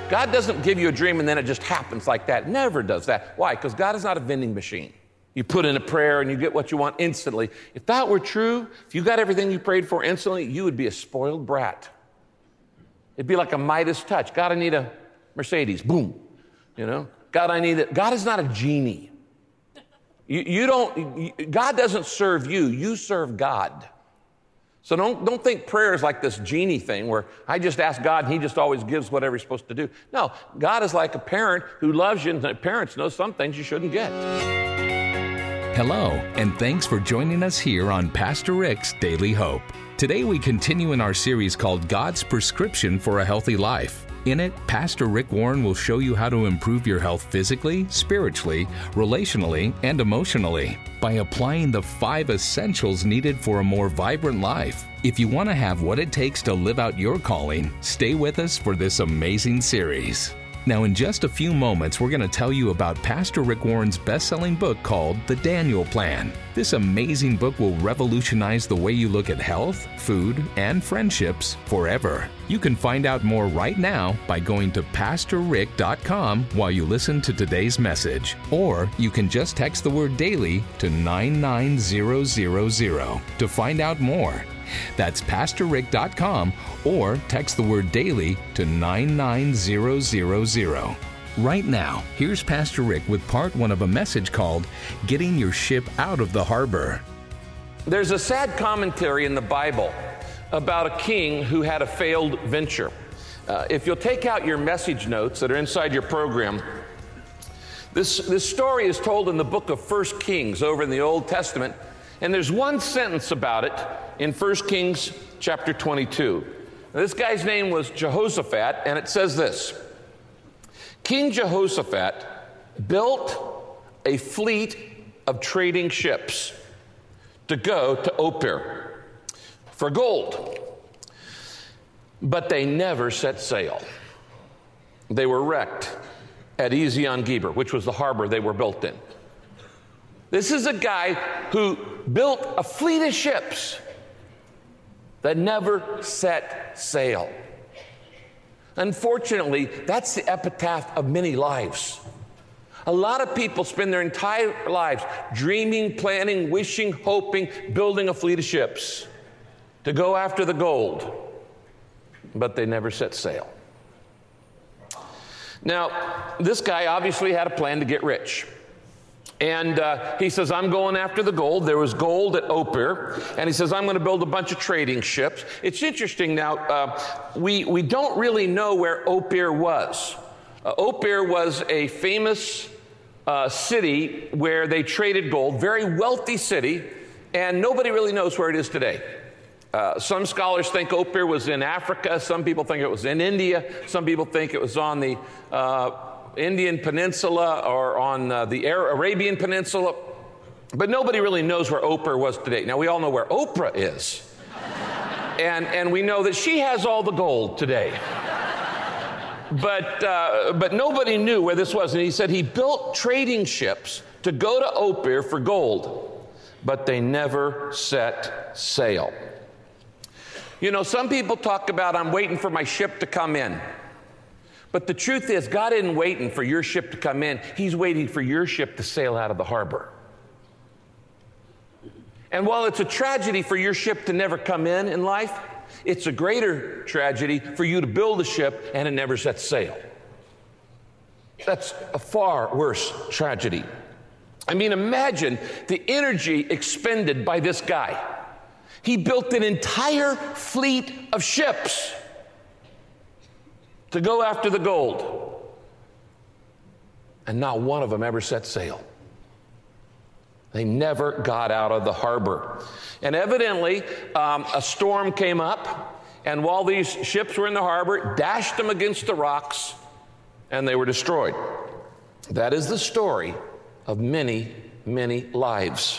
God doesn't give you a dream and then it just happens like that. Never does that. Why? Because God is not a vending machine. You put in a prayer and you get what you want instantly. If that were true, if you got everything you prayed for instantly, you would be a spoiled brat. It'd be like a Midas touch. God, I need a Mercedes. Boom. God, I need it. God is not a genie. God doesn't serve you. You serve God. So don't think prayer is like this genie thing where I just ask God and he just always gives whatever he's supposed to do. No, God is like a parent who loves you, and parents know some things you shouldn't get. Hello, and thanks for joining us here on Pastor Rick's Daily Hope. Today we continue in our series called God's Prescription for a Healthy Life. In it, Pastor Rick Warren will show you how to improve your health physically, spiritually, relationally, and emotionally by applying the 5 essentials needed for a more vibrant life. If you want to have what it takes to live out your calling, stay with us for this amazing series. Now, in just a few moments, we're going to tell you about Pastor Rick Warren's best-selling book called The Daniel Plan. This amazing book will revolutionize the way you look at health, food, and friendships forever. You can find out more right now by going to PastorRick.com while you listen to today's message. Or you can just text the word DAILY to 99000 to find out more. That's PastorRick.com or text the word DAILY to 99000. Right now, here's Pastor Rick with part 1 of a message called Getting Your Ship Out of the Harbor. There's a sad commentary in the Bible about a king who had a failed venture. If you'll take out your message notes that are inside your program, this story is told in the book of 1 Kings over in the Old Testament, and there's one sentence about it in 1 Kings chapter 22. Now, this guy's name was Jehoshaphat, and it says this: King Jehoshaphat built a fleet of trading ships to go to Ophir for gold, but they never set sail. They were wrecked at Ezion Geber, which was the harbor they were built in. This is a guy who built a fleet of ships that never set sail. Unfortunately, that's the epitaph of many lives. A lot of people spend their entire lives dreaming, planning, wishing, hoping, building a fleet of ships to go after the gold, but they never set sail. Now, this guy obviously had a plan to get rich. And he says, I'm going after the gold. There was gold at Ophir. And he says, I'm going to build a bunch of trading ships. It's interesting now, we don't really know where Ophir was. Ophir was a famous city where they traded gold, very wealthy city, and nobody really knows where it is today. Some scholars think Ophir was in Africa. Some people think it was in India. Some people think it was on the Indian Peninsula or on the Arabian Peninsula, but nobody really knows where Oprah was today. Now, we all know where Oprah is, and we know that she has all the gold today. But nobody knew where this was, and he said he built trading ships to go to Ophir for gold, but they never set sail. You know, some people talk about, I'm waiting for my ship to come in. But the truth is, God isn't waiting for your ship to come in. He's waiting for your ship to sail out of the harbor. And while it's a tragedy for your ship to never come in life, it's a greater tragedy for you to build a ship and it never sets sail. That's a far worse tragedy. I mean, imagine the energy expended by this guy. He built an entire fleet of ships to go after the gold, and not one of them ever set sail. They never got out of the harbor. And evidently, a storm came up, and while these ships were in the harbor, it dashed them against the rocks, and they were destroyed. That is the story of many, many lives.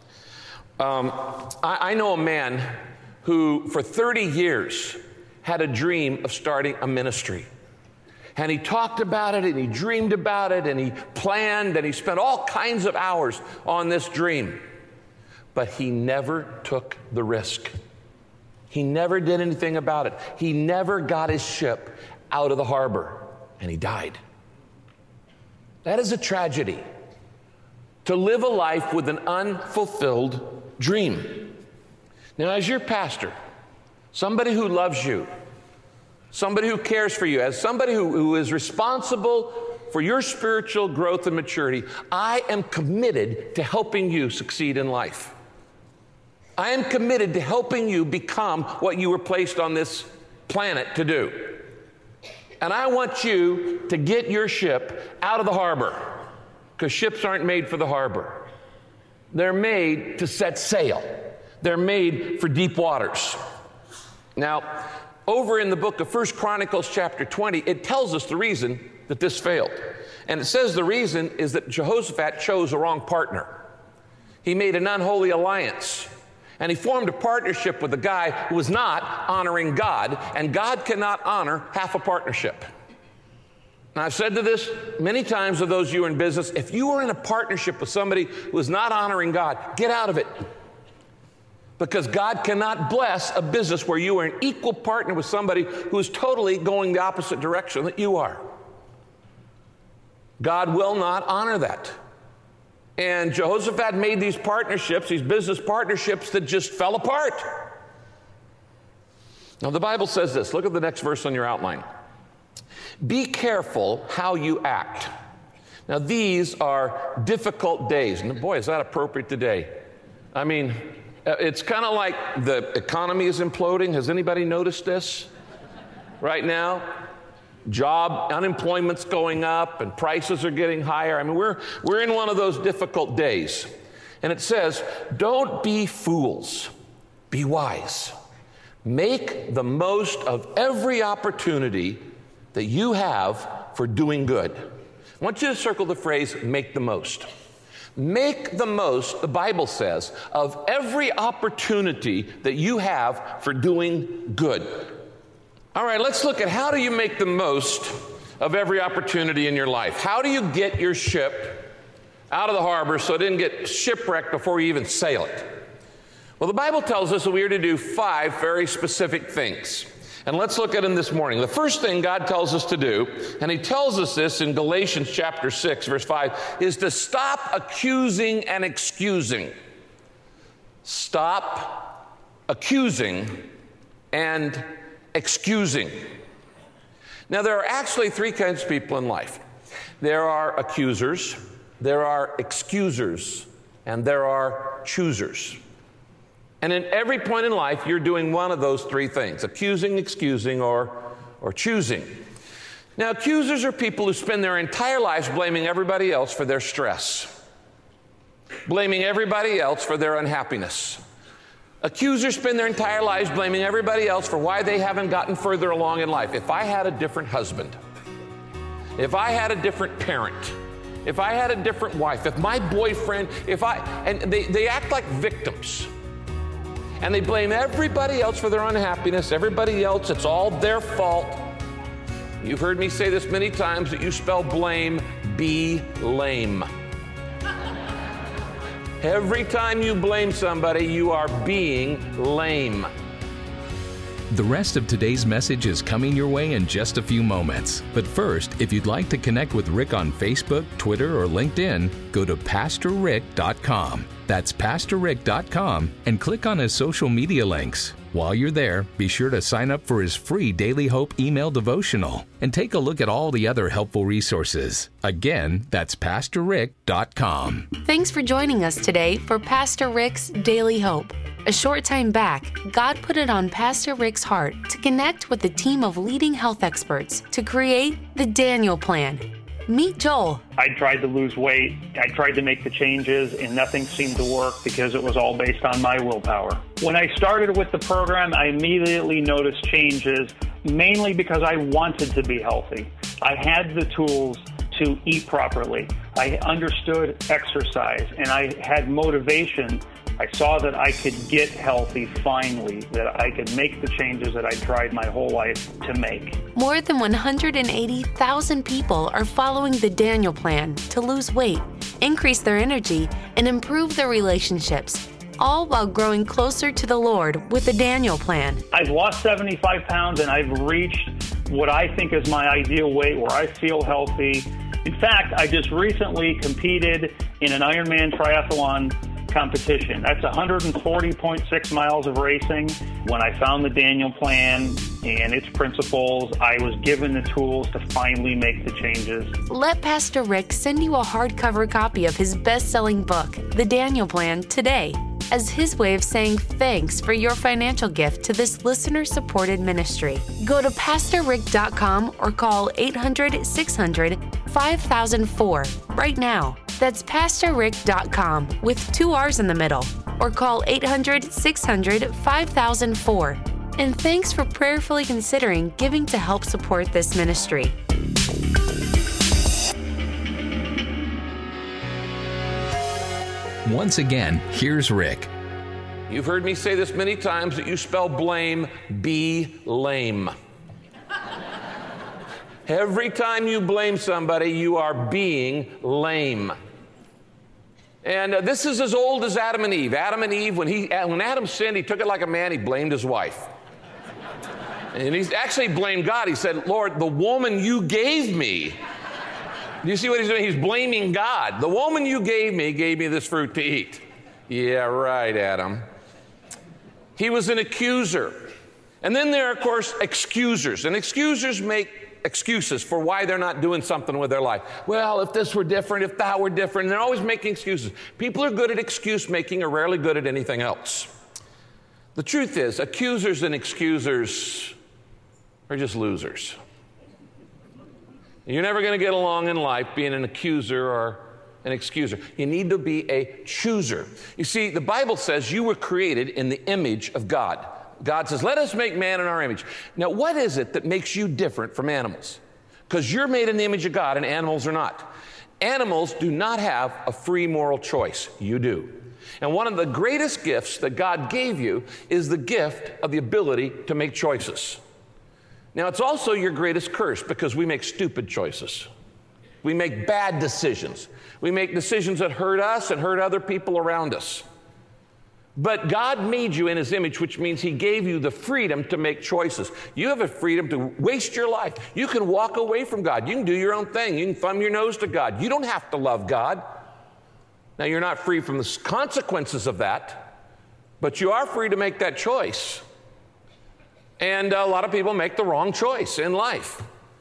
I know a man who, for 30 years, had a dream of starting a ministry. And he talked about it, and he dreamed about it, and he planned, and he spent all kinds of hours on this dream. But he never took the risk. He never did anything about it. He never got his ship out of the harbor. and he died. That is a tragedy. To live a life with an unfulfilled dream. Now, as your pastor, somebody who loves you, somebody who cares for you, as somebody who is responsible for your spiritual growth and maturity, I am committed to helping you succeed in life. I am committed to helping you become what you were placed on this planet to do. And I want you to get your ship out of the harbor, because ships aren't made for the harbor. They're made to set sail. They're made for deep waters. Now, over in the book of 1 Chronicles chapter 20, it tells us the reason that this failed. And it says the reason is that Jehoshaphat chose a wrong partner. He made an unholy alliance. And he formed a partnership with a guy who was not honoring God, and God cannot honor half a partnership. Now, I've said to this many times to those of you who are in business, if you are in a partnership with somebody who is not honoring God, get out of it. Because God cannot bless a business where you are an equal partner with somebody who is totally going the opposite direction that you are. God will not honor that. And Jehoshaphat made these partnerships, these business partnerships that just fell apart. Now, the Bible says this. Look at the next verse on your outline. Be careful how you act. Now, these are difficult days. And boy, is that appropriate today. I mean, it's kind of like the economy is imploding. Has anybody noticed this right now? Unemployment's going up and prices are getting higher. I mean, we're in one of those difficult days. And it says, don't be fools, be wise. Make the most of every opportunity that you have for doing good. I want you to circle the phrase, make the most. Make the most, the Bible says, of every opportunity that you have for doing good. All right, let's look at how do you make the most of every opportunity in your life? How do you get your ship out of the harbor so it didn't get shipwrecked before you even sail it? Well, the Bible tells us that we are to do 5 very specific things. And let's look at them this morning. The first thing God tells us to do, and he tells us this in Galatians chapter 6, verse 5, is to stop accusing and excusing. Stop accusing and excusing. Now, there are actually 3 kinds of people in life. There are accusers, there are excusers, and there are choosers. And in every point in life, you're doing one of those 3 things, accusing, excusing, or choosing. Now, accusers are people who spend their entire lives blaming everybody else for their stress, blaming everybody else for their unhappiness. Accusers spend their entire lives blaming everybody else for why they haven't gotten further along in life. If I had a different husband, if I had a different parent, if I had a different wife, if my boyfriend, and they act like victims. And they blame everybody else for their unhappiness, everybody else, it's all their fault. You've heard me say this many times that you spell blame, be lame. Every time you blame somebody, you are being lame. The rest of today's message is coming your way in just a few moments. But first, if you'd like to connect with Rick on Facebook, Twitter, or LinkedIn, go to PastorRick.com. That's PastorRick.com and click on his social media links. While you're there, be sure to sign up for his free Daily Hope email devotional and take a look at all the other helpful resources. Again, that's PastorRick.com. Thanks for joining us today for Pastor Rick's Daily Hope. A short time back, God put it on Pastor Rick's heart to connect with a team of leading health experts to create the Daniel Plan. Meet Joel. I tried to lose weight. I tried to make the changes, and nothing seemed to work because it was all based on my willpower. When I started with the program, I immediately noticed changes, mainly because I wanted to be healthy. I had the tools to eat properly. I understood exercise, and I had motivation. I saw that I could get healthy finally, that I could make the changes that I tried my whole life to make. More than 180,000 people are following the Daniel Plan to lose weight, increase their energy, and improve their relationships, all while growing closer to the Lord with the Daniel Plan. I've lost 75 pounds and I've reached what I think is my ideal weight, where I feel healthy. In fact, I just recently competed in an Ironman triathlon competition. That's 140.6 miles of racing. When I found the Daniel Plan and its principles, I was given the tools to finally make the changes. Let Pastor Rick send you a hardcover copy of his best-selling book, The Daniel Plan, today, as his way of saying thanks for your financial gift to this listener-supported ministry. Go to PastorRick.com or call 800-600-5004 right now. That's PastorRick.com with 2 R's in the middle, or call 800-600-5004. And thanks for prayerfully considering giving to help support this ministry. Once again, here's Rick. You've heard me say this many times that you spell blame, be lame. Every time you blame somebody, you are being lame. And this is as old as Adam and Eve. Adam and Eve, when Adam sinned, he took it like a man. He blamed his wife. And he actually blamed God. He said, Lord, the woman you gave me. Do you see what he's doing? He's blaming God. The woman you gave me this fruit to eat. Yeah, right, Adam. He was an accuser. And then there are, of course, excusers. And excusers make excuses for why they're not doing something with their life. Well, if this were different, if that were different, and they're always making excuses. People are good at excuse making, are rarely good at anything else. The truth is, accusers and excusers are just losers. You're never going to get along in life being an accuser or an excuser. You need to be a chooser. You see, the Bible says you were created in the image of God. God says, let us make man in our image. Now, what is it that makes you different from animals? Because you're made in the image of God and animals are not. Animals do not have a free moral choice. You do. And one of the greatest gifts that God gave you is the gift of the ability to make choices. Now, it's also your greatest curse because we make stupid choices. We make bad decisions. We make decisions that hurt us and hurt other people around us. But God made you in his image, which means he gave you the freedom to make choices. You have a freedom to waste your life. You can walk away from God. You can do your own thing. You can thumb your nose to God. You don't have to love God. Now, you're not free from the consequences of that, but you are free to make that choice. And a lot of people make the wrong choice in life.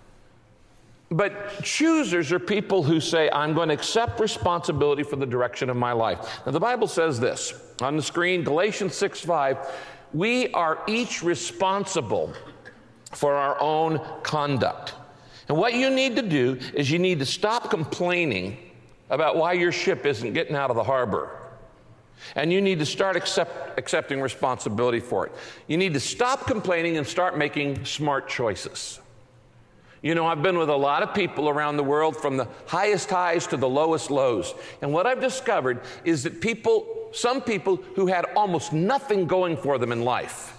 But choosers are people who say, I'm going to accept responsibility for the direction of my life. Now, the Bible says this on the screen, Galatians 6:5, we are each responsible for our own conduct. And what you need to do is you need to stop complaining about why your ship isn't getting out of the harbor. And you need to start accepting responsibility for it. You need to stop complaining and start making smart choices. You know, I've been with a lot of people around the world from the highest highs to the lowest lows. And what I've discovered is that some people who had almost nothing going for them in life,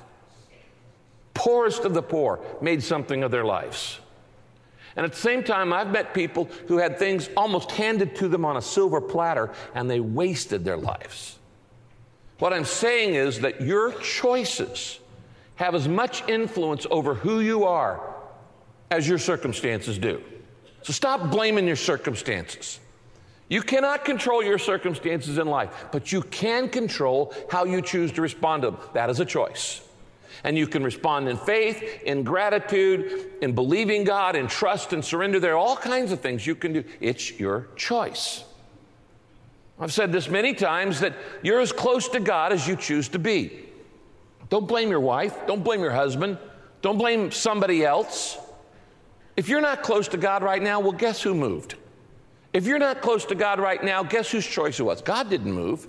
poorest of the poor, made something of their lives. And at the same time, I've met people who had things almost handed to them on a silver platter, and they wasted their lives. What I'm saying is that your choices have as much influence over who you are as your circumstances do. So stop blaming your circumstances. You cannot control your circumstances in life, but you can control how you choose to respond to them. That is a choice. And you can respond in faith, in gratitude, in believing God, in trust and surrender. There are all kinds of things you can do. It's your choice. I've said this many times that you're as close to God as you choose to be. Don't blame your wife. Don't blame your husband. Don't blame somebody else. If you're not close to God right now, well, guess who moved? If you're not close to God right now, guess whose choice it was? God didn't move.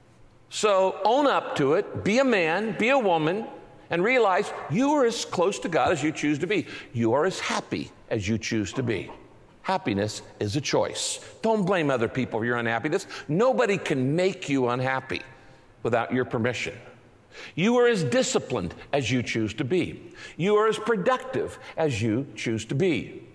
So own up to it. Be a man, be a woman, and realize you are as close to God as you choose to be. You are as happy as you choose to be. Happiness is a choice. Don't blame other people for your unhappiness. Nobody can make you unhappy without your permission. You are as disciplined as you choose to be. You are as productive as you choose to be.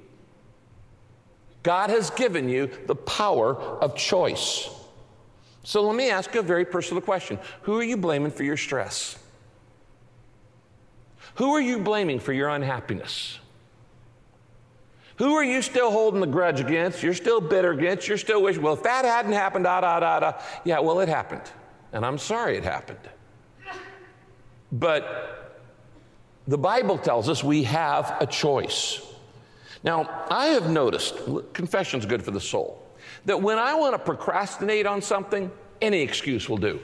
God has given you the power of choice. So let me ask you a very personal question. Who are you blaming for your stress? Who are you blaming for your unhappiness? Who are you still holding the grudge against? You're still bitter against? You're still wishing, well, if that hadn't happened, Yeah, well, it happened. And I'm sorry it happened. But the Bible tells us we have a choice. Now, I have noticed, confession's good for the soul, that when I want to procrastinate on something, any excuse will do.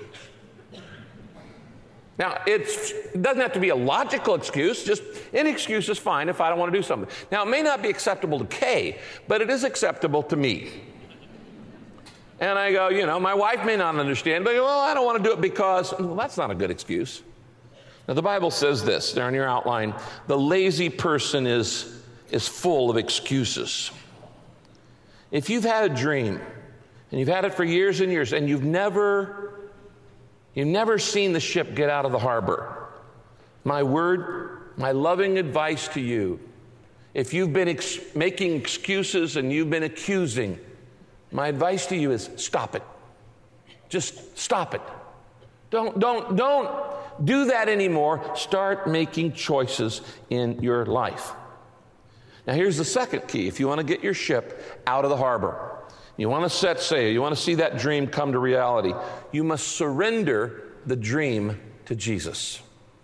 Now, it doesn't have to be a logical excuse, just any excuse is fine if I don't want to do something. Now, it may not be acceptable to Kay, but it is acceptable to me. And I go, my wife may not understand, but well, I don't want to do it because, well, that's not a good excuse. Now, the Bible says this, there in your outline, the lazy person is full of excuses. If you've had a dream, and you've had it for years and years, and you've never seen the ship get out of the harbor, my loving advice to you, if you've been making excuses and you've been accusing, my advice to you is stop it. Just stop it. Don't do that anymore. Start making choices in your life. Now here's the second key. If you want to get your ship out of the harbor, you want to set sail, you want to see that dream come to reality, you must surrender the dream to Jesus.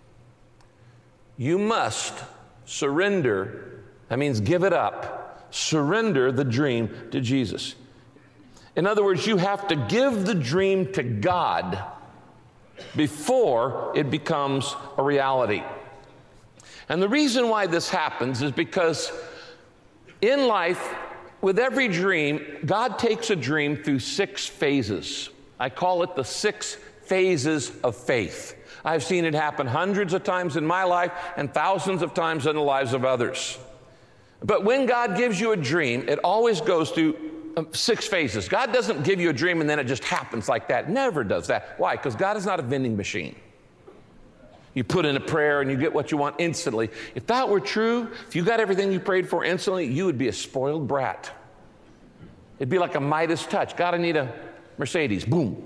You must surrender, that means give it up, surrender the dream to Jesus. In other words, you have to give the dream to God before it becomes a reality. And the reason why this happens is because in life, with every dream, God takes a dream through 6 phases. I call it the 6 phases of faith. I've seen it happen hundreds of times in my life and thousands of times in the lives of others. But when God gives you a dream, it always goes through 6 phases. God doesn't give you a dream and then it just happens like that. Never does that. Why? Because God is not a vending machine. You put in a prayer and you get what you want instantly. If that were true, if you got everything you prayed for instantly, you would be a spoiled brat. It'd be like a Midas touch. God, I need a Mercedes. Boom.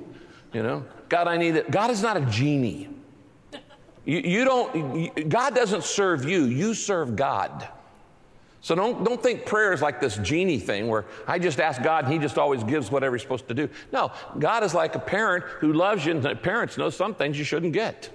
God is not a genie. God doesn't serve you. You serve God. So don't think prayer is like this genie thing where I just ask God and he just always gives whatever he's supposed to do. No, God is like a parent who loves you, and parents know some things you shouldn't get.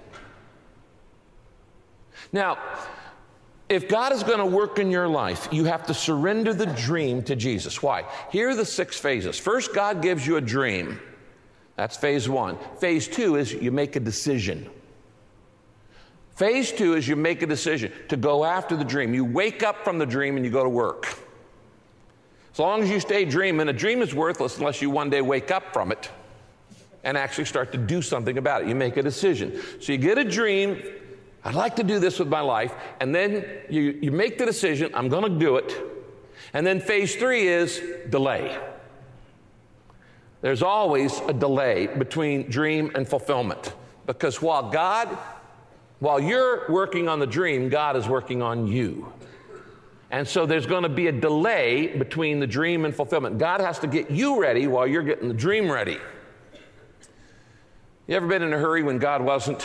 Now, if God is going to work in your life, you have to surrender the dream to Jesus. Why? Here are the 6 phases. First, God gives you a dream. That's phase 1. Phase 2 is you make a decision. Phase 2 is you make a decision to go after the dream. You wake up from the dream and you go to work. As long as you stay dreaming, a dream is worthless unless you one day wake up from it and actually start to do something about it. You make a decision. So you get a dream, I'd like to do this with my life, and then you make the decision, I'm going to do it. And then phase 3 is delay. There's always a delay between dream and fulfillment, because while you're working on the dream, God is working on you. And so there's going to be a delay between the dream and fulfillment. God has to get you ready while you're getting the dream ready. You ever been in a hurry when God wasn't?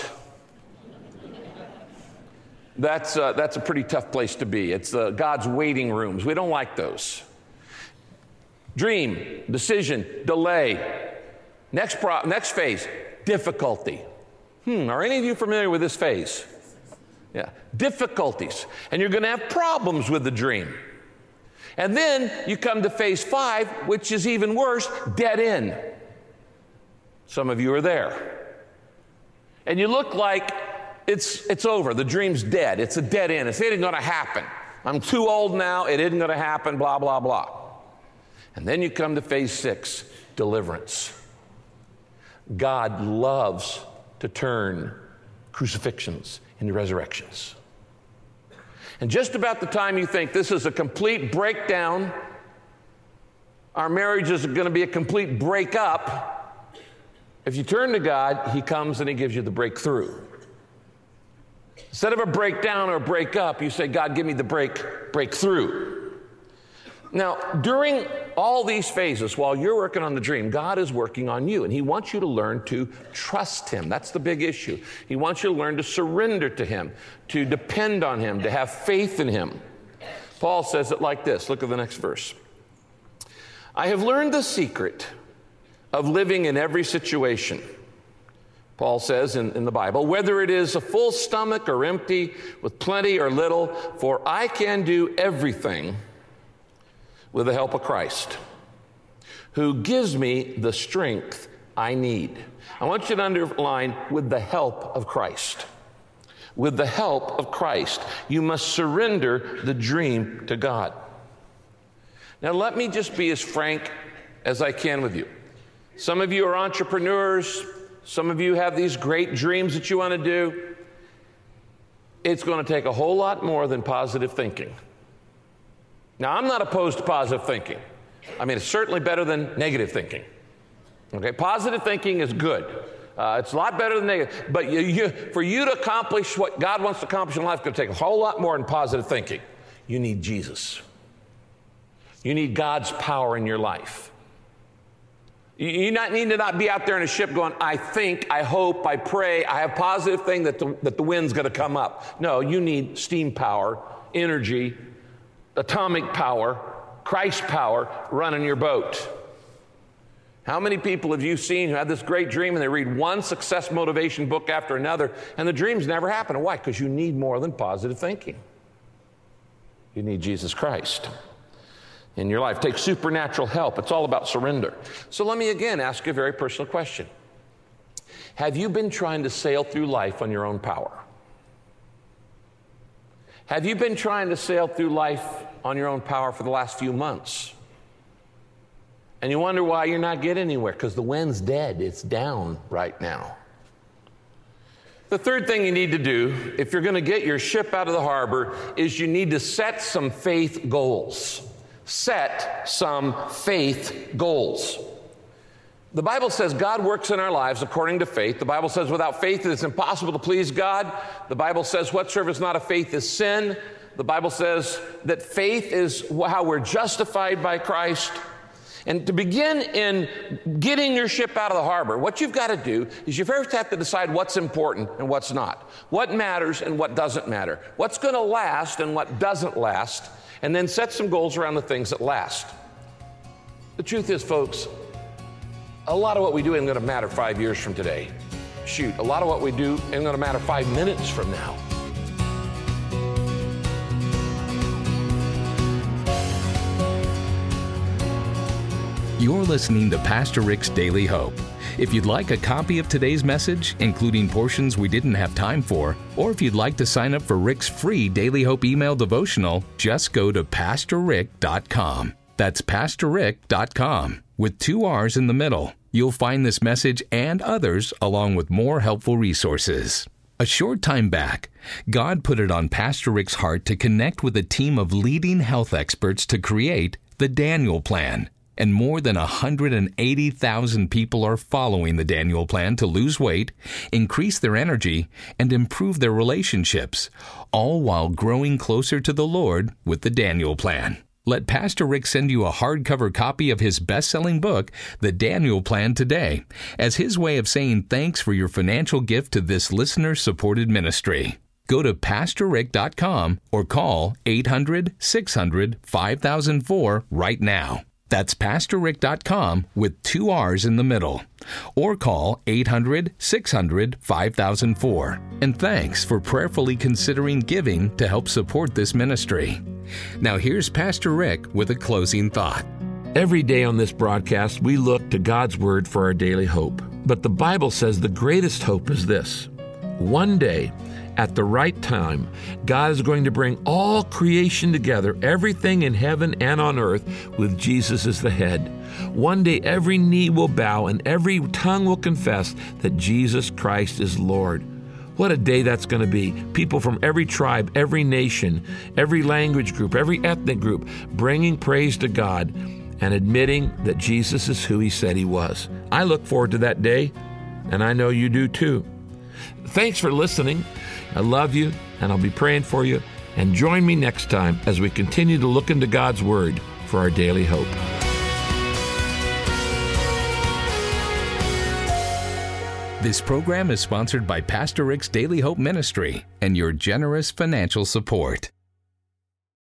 That's a pretty tough place to be. It's God's waiting rooms. We don't like those. Dream, decision, delay. Next phase, difficulty. Are any of you familiar with this phase? Yeah, difficulties. And you're going to have problems with the dream. And then you come to phase 5, which is even worse, dead end. Some of you are there. And you look like it's over. The dream's dead. It's a dead end. It isn't going to happen. I'm too old now. It isn't going to happen, blah, blah, blah. And then you come to phase 6, deliverance. God loves to turn crucifixions into resurrections. And just about the time you think this is a complete breakdown, our marriage is going to be a complete breakup, if you turn to God, he comes and he gives you the breakthrough. Instead of a breakdown or a breakup, you say, God, give me the breakthrough. Now, during all these phases, while you're working on the dream, God is working on you, and he wants you to learn to trust him. That's the big issue. He wants you to learn to surrender to him, to depend on him, to have faith in him. Paul says it like this. Look at the next verse. I have learned the secret of living in every situation. Paul says in the Bible, whether it is a full stomach or empty, with plenty or little, for I can do everything with the help of Christ, who gives me the strength I need. I want you to underline, with the help of Christ. With the help of Christ. You must surrender the dream to God. Now let me just be as frank as I can with you. Some of you are entrepreneurs. Some of you have these great dreams that you want to do. It's going to take a whole lot more than positive thinking. Now, I'm not opposed to positive thinking. I mean, it's certainly better than negative thinking. Okay, positive thinking is good. It's a lot better than negative. But for you to accomplish what God wants to accomplish in life, it's going to take a whole lot more than positive thinking. You need Jesus. You need God's power in your life. You need to not be out there in a ship going, I think, I hope, I pray, I have positive thing that the wind's going to come up. No, you need steam power, energy, atomic power, Christ power running your boat. How many people have you seen who had this great dream and they read one success motivation book after another and the dreams never happen? Why? Because you need more than positive thinking. You need Jesus Christ in your life. Take supernatural help. It's all about surrender. So let me again ask you a very personal question. Have you been trying to sail through life on your own power? Have you been trying to sail through life on your own power for the last few months? And you wonder why you're not getting anywhere, because the wind's dead. It's down right now. The third thing you need to do, if you're going to get your ship out of the harbor, is you need to set some faith goals. Set some faith goals. The Bible says God works in our lives according to faith. The Bible says without faith it is impossible to please God. The Bible says whatsoever is not of faith is sin. The Bible says that faith is how we're justified by Christ. And to begin in getting your ship out of the harbor, what you've got to do is you first have to decide what's important and what's not. What matters and what doesn't matter. What's going to last and what doesn't last. And then set some goals around the things that last. The truth is, folks, a lot of what we do isn't going to matter 5 years from today. Shoot, a lot of what we do isn't going to matter 5 minutes from now. You're listening to Pastor Rick's Daily Hope. If you'd like a copy of today's message, including portions we didn't have time for, or if you'd like to sign up for Rick's free Daily Hope email devotional, just go to PastorRick.com. That's PastorRick.com, with 2 R's in the middle. You'll find this message and others, along with more helpful resources. A short time back, God put it on Pastor Rick's heart to connect with a team of leading health experts to create the Daniel Plan. And more than 180,000 people are following the Daniel Plan to lose weight, increase their energy, and improve their relationships, all while growing closer to the Lord with the Daniel Plan. Let Pastor Rick send you a hardcover copy of his best-selling book, The Daniel Plan, today, as his way of saying thanks for your financial gift to this listener-supported ministry. Go to PastorRick.com or call 800-600-5004 right now. That's PastorRick.com with 2 R's in the middle. Or call 800-600-5004. And thanks for prayerfully considering giving to help support this ministry. Now here's Pastor Rick with a closing thought. Every day on this broadcast, we look to God's Word for our daily hope. But the Bible says the greatest hope is this. One day, at the right time, God is going to bring all creation together, everything in heaven and on earth, with Jesus as the head. One day every knee will bow and every tongue will confess that Jesus Christ is Lord. What a day that's going to be. People from every tribe, every nation, every language group, every ethnic group, bringing praise to God and admitting that Jesus is who He said He was. I look forward to that day, and I know you do too. Thanks for listening. I love you, and I'll be praying for you. And join me next time as we continue to look into God's Word for our daily hope. This program is sponsored by Pastor Rick's Daily Hope Ministry and your generous financial support.